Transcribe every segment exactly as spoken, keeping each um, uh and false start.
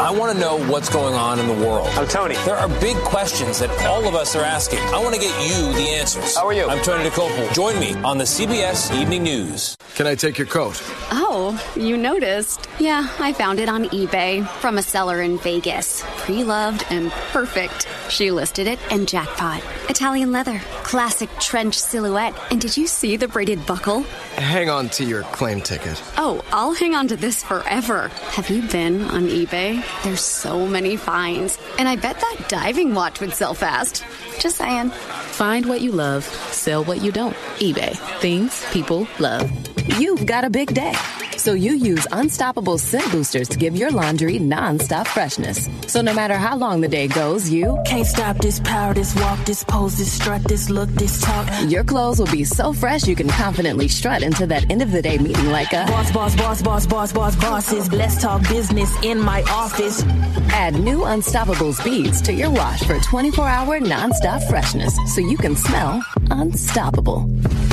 I want to know what's going on in the world. I'm Tony. There are big questions that all of us are asking. I want to get you the answers. How are you? I'm Tony DeCopel. Join me on the C B S Evening News. Can I take your coat? Oh, you noticed. Yeah, I found it on eBay from a seller in Vegas. Pre-loved and perfect. She listed it and jackpot. Italian leather, classic trench silhouette. And did you see the braided buckle? Hang on to your claim ticket. Oh, I'll hang on to this forever. Have you been on eBay? There's so many finds. And I bet that diving watch would sell fast. Just saying. Find what you love, sell what you don't. eBay. Things people love. You've got a big day, so you use Unstoppable Scent Boosters to give your laundry non-stop freshness. So no matter how long the day goes, you can't stop this power, this walk, this pose, this strut, this look, this talk. Your clothes will be so fresh you can confidently strut into that end of the day meeting like a boss, boss, boss, boss, boss, boss, bosses. Let's talk business in my office. Add new Unstoppable beads to your wash for twenty-four hour non-stop freshness, so you can smell unstoppable.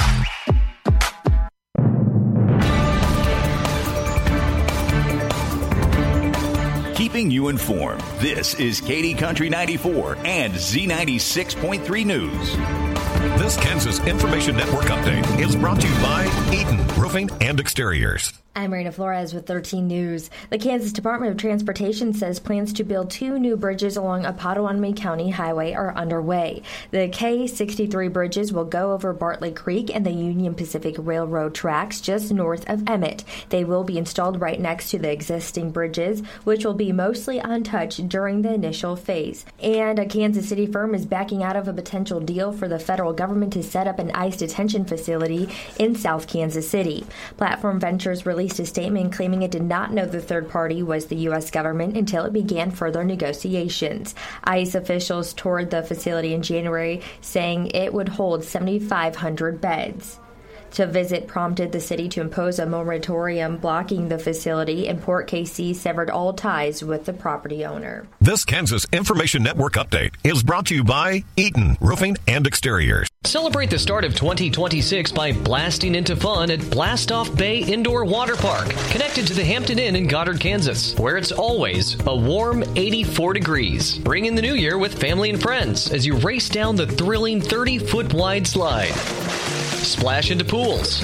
Keeping you informed, this is Katy Country ninety-four and Z ninety-six point three News. This Kansas Information Network update is brought to you by Eaton Roofing and Exteriors. I'm Marina Flores with thirteen News. The Kansas Department of Transportation says plans to build two new bridges along a Pottawatomie County highway are underway. The K sixty-three bridges will go over Bartley Creek and the Union Pacific Railroad tracks just north of Emmett. They will be installed right next to the existing bridges, which will be mostly untouched during the initial phase. And a Kansas City firm is backing out of a potential deal for the federal government to set up an ICE detention facility in South Kansas City. Platform Ventures released a statement claiming it did not know the third party was the U S government until it began further negotiations. ICE officials toured the facility in January, saying it would hold seventy-five hundred beds. To visit prompted the city to impose a moratorium blocking the facility, and Port K C severed all ties with the property owner. This Kansas Information Network update is brought to you by Eaton Roofing and Exteriors. Celebrate the start of twenty twenty-six by blasting into fun at Blast Off Bay Indoor Water Park, connected to the Hampton Inn in Goddard, Kansas, where it's always a warm eighty-four degrees. Bring in the new year with family and friends as you race down the thrilling thirty-foot wide slide. Splash into pools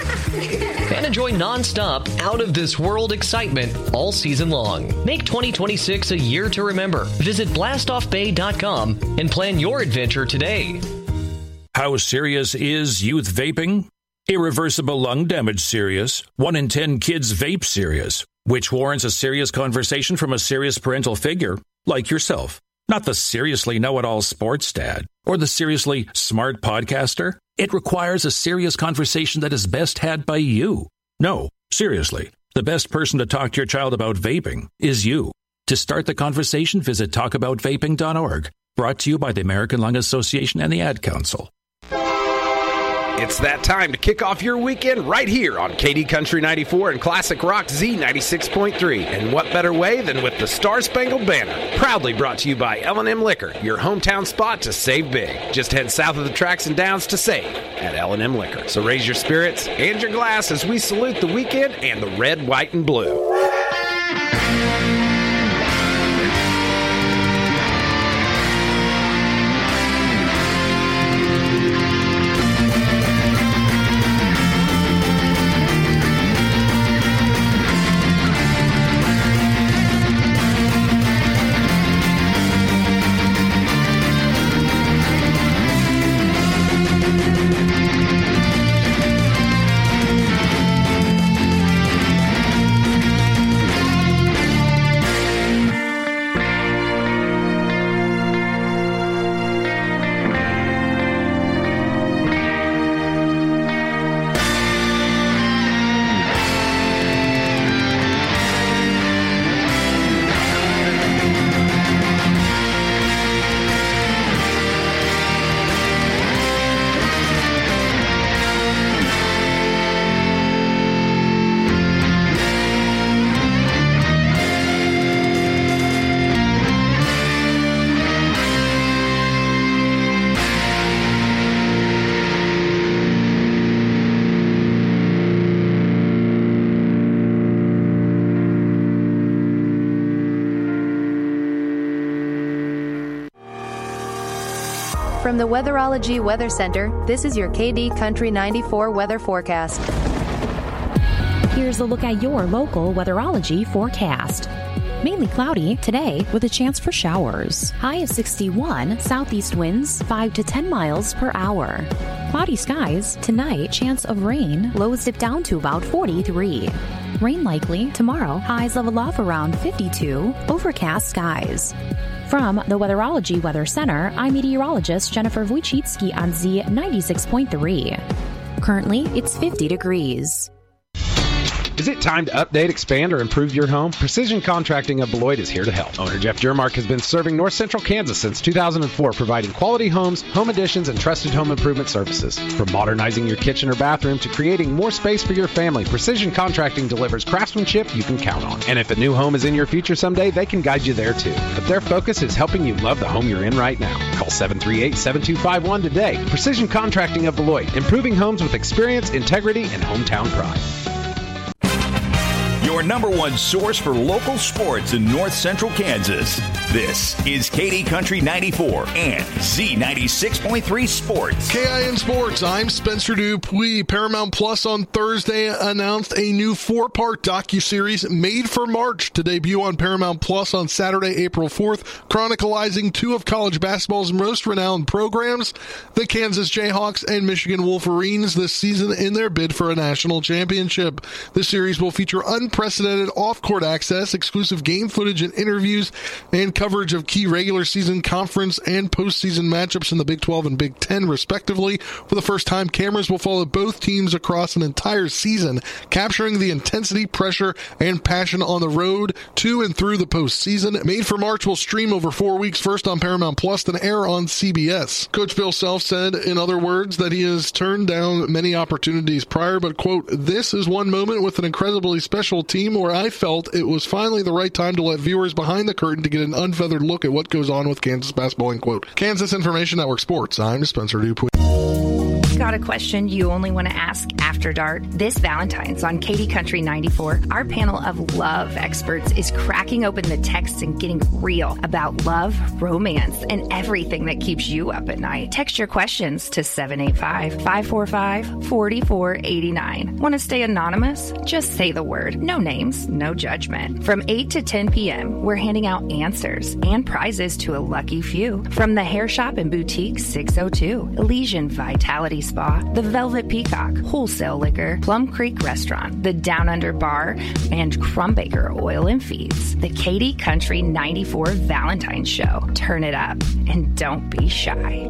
and enjoy non-stop, out-of-this-world excitement all season long. Make twenty twenty-six a year to remember. Visit blast off bay dot com and plan your adventure today. How serious is youth vaping? Irreversible lung damage serious. One in ten kids vape serious, which warrants a serious conversation from a serious parental figure like yourself. Not the seriously know-it-all sports dad or the seriously smart podcaster. It requires a serious conversation that is best had by you. No, seriously, the best person to talk to your child about vaping is you. To start the conversation, visit talk about vaping dot org. Brought to you by the American Lung Association and the Ad Council. It's that time to kick off your weekend right here on Katy Country ninety-four and Classic Rock Z ninety-six point three. And what better way than with the Star Spangled Banner? Proudly brought to you by L and M Liquor, your hometown spot to save big. Just head south of the tracks and downs to save at L and M Liquor. So raise your spirits and your glass as we salute the weekend and the red, white, and blue. From the Weatherology Weather Center, this is your K D Country ninety-four weather forecast. Here's a look at your local weatherology forecast. Mainly cloudy today with a chance for showers. High of sixty-one, southeast winds five to ten miles per hour. Cloudy skies tonight, chance of rain, lows dip down to about forty-three. Rain likely tomorrow, highs level off around fifty-two, overcast skies. From the Weatherology Weather Center, I'm meteorologist Jennifer Wojcicki on Z ninety-six point three. Currently, it's fifty degrees. Is it time to update, expand, or improve your home? Precision Contracting of Beloit is here to help. Owner Jeff Jermark has been serving North Central Kansas since two thousand four, providing quality homes, home additions, and trusted home improvement services. From modernizing your kitchen or bathroom to creating more space for your family, Precision Contracting delivers craftsmanship you can count on. And if a new home is in your future someday, they can guide you there too. But their focus is helping you love the home you're in right now. Call seven three eight, seven two five one today. Precision Contracting of Beloit, improving homes with experience, integrity, and hometown pride. Your number one source for local sports in North Central Kansas. This is K D Country ninety-four and Z ninety-six point three Sports. K I N Sports, I'm Spencer Dupuis. Paramount Plus on Thursday announced a new four-part docuseries Made for March to debut on Paramount Plus on Saturday, April fourth, chronicling two of college basketball's most renowned programs, the Kansas Jayhawks and Michigan Wolverines, this season in their bid for a national championship. The series will feature unprecedented off-court access, exclusive game footage and interviews, and coverage of key regular season, conference, and postseason matchups in the Big twelve and Big ten, respectively. For the first time, cameras will follow both teams across an entire season, capturing the intensity, pressure, and passion on the road to and through the postseason. Made for March will stream over four weeks, first on Paramount Plus, then air on C B S. Coach Bill Self said, in other words, that he has turned down many opportunities prior, but, quote, this is one moment with an incredibly special team where I felt it was finally the right time to let viewers behind the curtain to get an unfeathered look at what goes on with Kansas basketball, end quote. Kansas Information Network Sports, I'm Spencer Dupuis. Got a question you only want to ask after dark? This Valentine's on K D Country ninety-four, our panel of love experts is cracking open the texts and getting real about love, romance, and everything that keeps you up at night. Text your questions to seven eight five, five four five, four four eight nine. Want to stay anonymous? Just say the word. No names, no judgment. From eight to ten p.m., we're handing out answers and prizes to a lucky few. From the Hair Shop and Boutique six oh two, Elysian Vitality Spa, the Velvet Peacock, Wholesale Liquor, Plum Creek Restaurant, the Down Under Bar, and Crumbaker Oil and Feeds. The K D Country ninety-four Valentine's Show. Turn it up and don't be shy.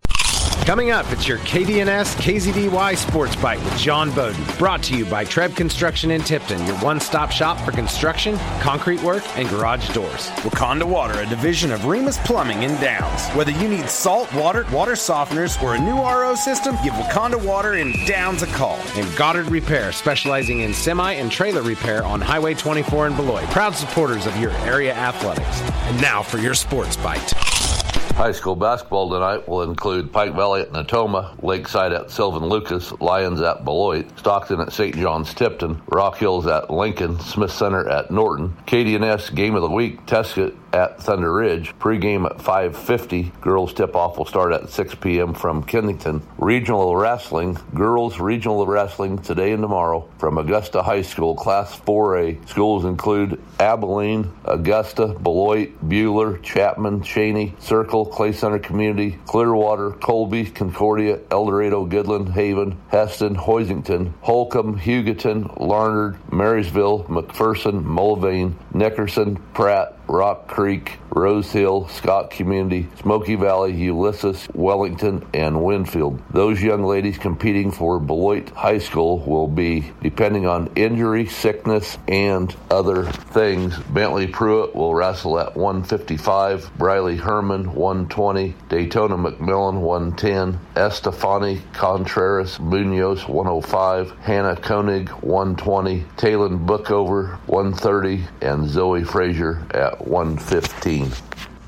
Coming up, it's your K D N S K Z D Y Sports Bite with John Bowden. Brought to you by Treb Construction in Tipton, your one-stop shop for construction, concrete work, and garage doors. Wakanda Water, a division of Remus Plumbing in Downs. Whether you need salt, water, water softeners, or a new R O system, give Wakanda Water in Downs a call. And Goddard Repair, specializing in semi and trailer repair on Highway twenty-four in Beloit. Proud supporters of your area athletics. And now for your Sports Bite. High school basketball tonight will include Pike Valley at Natoma, Lakeside at Sylvan Lucas, Lions at Beloit, Stockton at Saint John's Tipton, Rock Hills at Lincoln, Smith Center at Norton, K D N S Game of the Week, Tesket at Thunder Ridge, pregame at five fifty, girls tip-off will start at six p.m. from Kennington. Regional wrestling, girls regional wrestling today and tomorrow from Augusta High School, Class four A. Schools include Abilene, Augusta, Beloit, Buhler, Chapman, Cheney, Circle, Clay Center Community, Clearwater, Colby, Concordia, El Dorado, Goodland, Haven, Heston, Hoisington, Holcomb, Hugoton, Larned, Marysville, McPherson, Mulvane, Nickerson, Pratt, Rock Creek, Rose Hill, Scott Community, Smoky Valley, Ulysses, Wellington, and Winfield. Those young ladies competing for Beloit High School will be, depending on injury, sickness, and other things, Bentley Pruitt will wrestle at one fifty-five, Briley Herman one twenty, Daytona McMillan one ten, Estefani Contreras Munoz one oh five, Hannah Koenig one twenty, Taylon Bookover one thirty, and Zoe Frazier at one fifteen.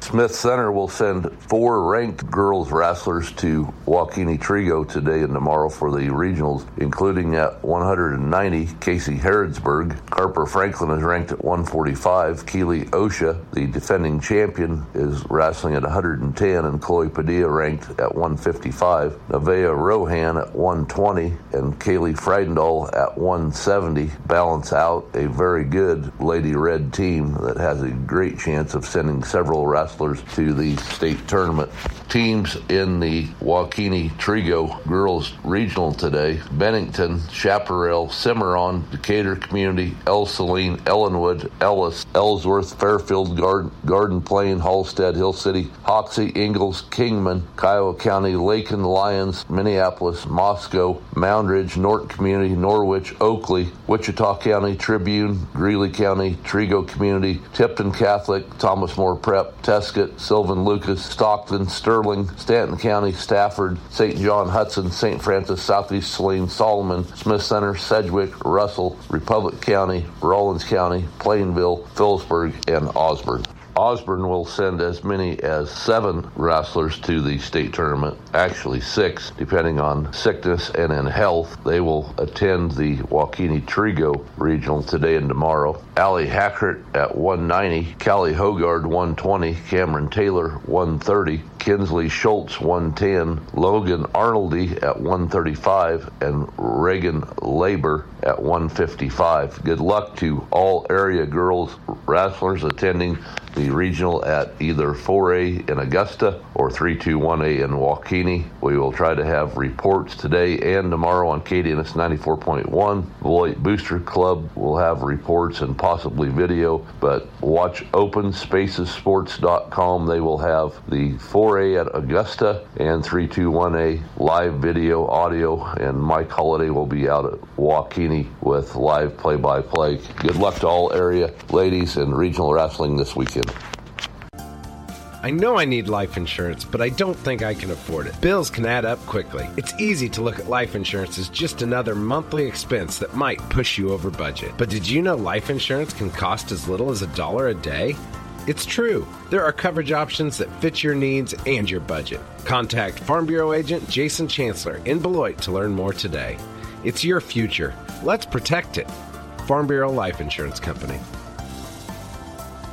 Smith Center will send four ranked girls wrestlers to Waukene Trigo today and tomorrow for the regionals, including at one ninety, Casey Harrodsburg. Harper Franklin is ranked at one forty-five. Keely Osha, the defending champion, is wrestling at one ten, and Chloe Padilla ranked at one fifty-five. Nevaeh Rohan at one twenty, and Kaylee Freidendahl at one seventy balance out a very good Lady Red team that has a great chance of sending several wrestlers to the state tournament. Teams in the Waukene Trigo girls regional today: Bennington, Chaparral, Cimarron, Decatur Community, El Saline, Ellenwood, Ellis, Ellsworth, Fairfield, Garden, Garden Plain, Halstead, Hill City, Hoxie, Ingalls, Kingman, Kiowa County, Lakin, Lyons, Minneapolis, Moscow, Moundridge, Norton Community, Norwich, Oakley, Wichita County, Tribune, Greeley County, Trigo Community, Tipton Catholic, Thomas More Prep, Tescott, Sylvan Lucas, Stockton, Sterling, Stanton County, Stafford, Saint John, Hudson, Saint Francis, Southeast Saline, Solomon, Smith Center, Sedgwick, Russell, Republic County, Rawlins County, Plainville, Phillipsburg, and Osborne. Osborne will send as many as seven wrestlers to the state tournament, actually six, depending on sickness and in health. They will attend the Waukene Trigo regional today and tomorrow. Allie Hackert at one ninety, Callie Hogard one twenty, Cameron Taylor one thirty, Kinsley Schultz one ten, Logan Arnoldy at one thirty-five, and Reagan Labor at one fifty-five. Good luck to all area girls wrestlers attending the regional at either four A in Augusta or three two one A in Waukene. We will try to have reports today and tomorrow on K D N S ninety-four point one. Beloit Booster Club will have reports and possibly video, but watch open spaces sports dot com. They will have the four A at Augusta and three two one A live video, audio, and Mike Holliday will be out at Waukene with live play-by-play. Good luck to all area ladies in regional wrestling this weekend. I know I need life insurance, but I don't think I can afford it. Bills can add up quickly. It's easy to look at life insurance as just another monthly expense that might push you over budget. But did you know life insurance can cost as little as a dollar a day? It's true. There are coverage options that fit your needs and your budget. Contact Farm Bureau agent Jason Chancellor in Beloit to learn more today. It's your future. Let's protect it. Farm Bureau Life Insurance Company.